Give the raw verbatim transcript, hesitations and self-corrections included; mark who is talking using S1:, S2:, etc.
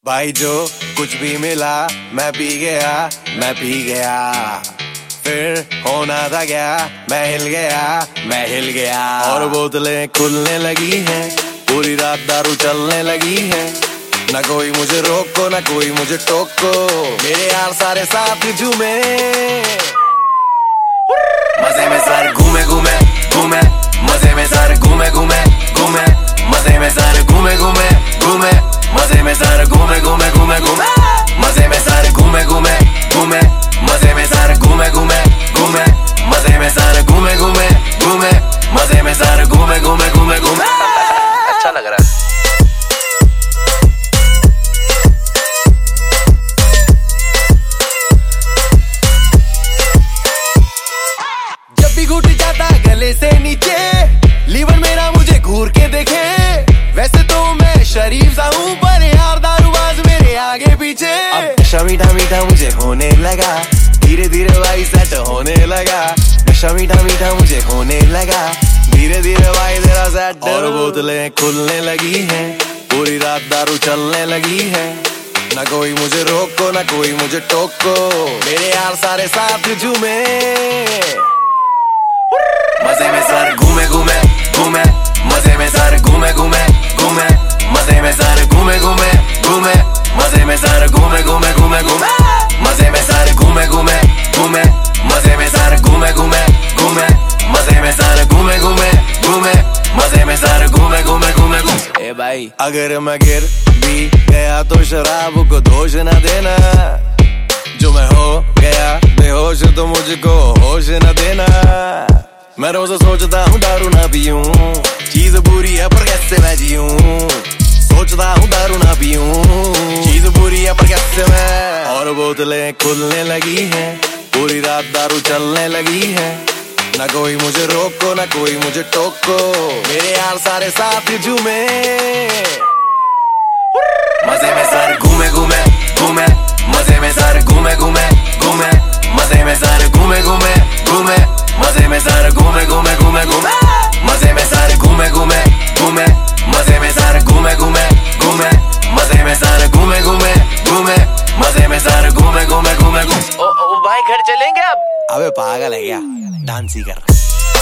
S1: भाई जो कुछ भी मिला मैं पी गया, मैं पी गया। फिर होना था क्या, मैं हिल गया, मैं हिल गया। और बोतलें खुलने लगी हैं, पूरी रात दारू चलने लगी है। ना कोई मुझे रोको, ना कोई मुझे टोको, मेरे यार सारे साथ झूमे। मजे में सर घूमे घूमे घूमे, मजे में सर घूमे घूमे घूमे, मजे में सर घूमे घूमे घूमे, मजे में सर घूमे घूमे घूमे घूमे, मजे में सर घूमे घूमे घूमे, मजे में सर घूमे घूमे घूमे, मजे में सर घूमे घूमे घूमे, मजे में सर घूमे घूमे घूमे घूमे। अच्छा लग रहा है। जब भी घुट जाता गले से नीचे, लीवर मेरा मुझे घूर के देखे। वैसे तो मैं शरीफ सा हूँ, पर यार दारूबाज मेरे आगे पीछे। अब नशा मीठा मीठा मुझे होने लगा, धीरे धीरे भाई सेट होने लगा। नशा मीठा मीठा मुझे होने लगा, धीरे धीरे भाई तेरा सेट। और बोतलें खुलने लगी हैं, पूरी रात दारू चलने लगी है। ना कोई मुझे रोको, ना कोई मुझे टोको, मेरे यार सारे साथ झूमे। मजे में सर घूमे घूमे घूमे, मजे में सर घूमे घूमे घूमे, मजे में सर घूमे घूमे घूमे, मजे में सर घूमे घूमे घूमे घूमे, मजे में सर घूमे घूमे घूमे, मजे में सर घूमे घूमे घूमे, मजे में सर घूमे घूमे घूमे, मजे में सर घूमे घूमे घूमे घूमे। ए भाई अगर मैं गिर भी गया तो शराब को दोष न देना, जो मैं हो गया बेहोश तो मुझको होश न देना। मैं रोज सोचता हूँ दारू ना पीऊं, चीज बुरी है पर कैसे मैं जीऊं। सोचता हूँ दारू ना पीऊं, चीज बुरी है पर कैसे मैं। और बोतलें खुलने लगी हैं, पूरी रात दारू चलने लगी है। ना कोई मुझे रोको, ना कोई मुझे टोको, मेरे यार सारे साथ झूमे। मजे में सर घूमे घूमे घूमे, मजे में सर घूमे घूमे घूमे, मजे में सर घूमे घूमे घूमे, मजे में सर घूमे घूमे घूमे घूमे, मजे में सर घूमे घूमे घूमे, मजे में सर घूमे घूमे घूमे, मजे में सर घूमे घूमे घूमे, मजे में सर घूमे घूमे घूमे घूमे। ओ, ओ भाई घर चलेंगे अब? अबे पागल है क्या, डांस ही कर रहा है।